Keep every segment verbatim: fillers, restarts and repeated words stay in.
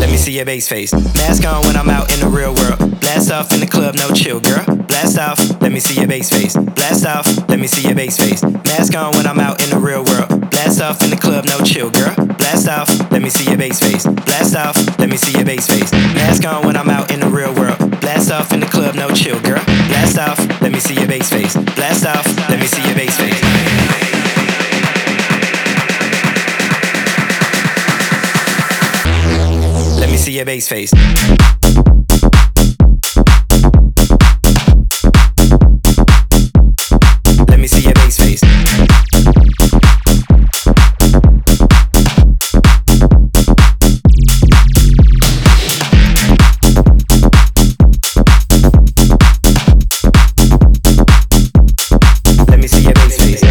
Let me see your bass face. Mask on when I'm out in the real world. Blast off in the club, no chill, girl. Blast off, let me see your bass face. Blast off, let me see your bass face. Mask on when I'm out in the real world. Blast off in the club, no chill, girl. Blast off, let me see your bass face. Blast off, let me see your bass face. Mask on when I'm out in the real world. Blast off in the club, no chill, girl. Blast off, let me see your bass face. Blast off, let me see your bass face. Let me see your bass face. Let me see your bass face. Let me see your bass face.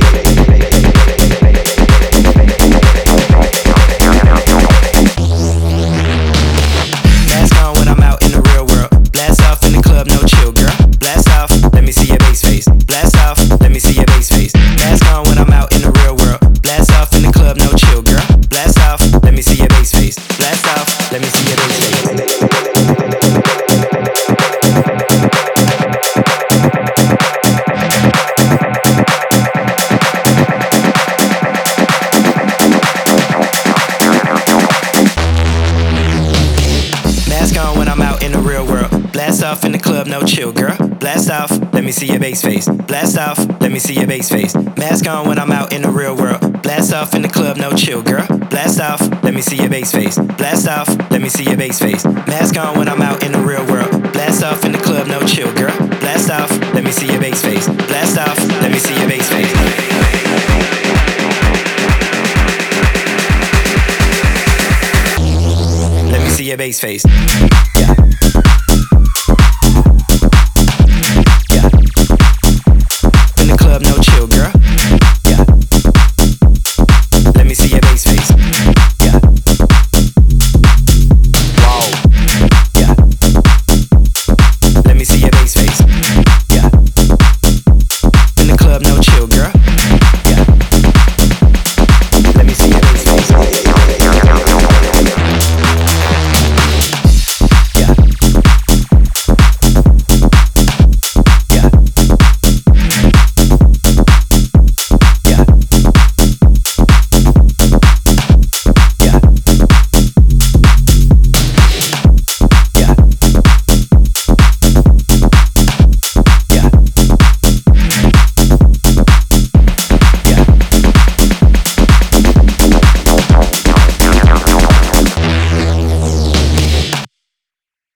Mask on when I'm out in the real world. Blast off in the club, no chill, girl. Blast off, let me see your bass face. Blast off, let me see your bass face. Mask on when I'm out in the real world. Blast off in the club, no chill, girl. Blast off, let me see your bass face. Blast off, let me see your bass face. Mask on when I'm out in the real world. Blast off in the club, no chill, girl. Blast off, let me see your bass face. Blast off, let me see your bass face. Mask on when I'm out in the real world. Blast off in the club, no chill, girl. Blast off, let me see your bass face. Blast off, let me see your bass face. Mask on when I'm out in the real world. Blast off in the club, no chill, girl. Blast off, let me see your bass face. Blast off, let me see your bass face. Let me see your bass face. Yeah.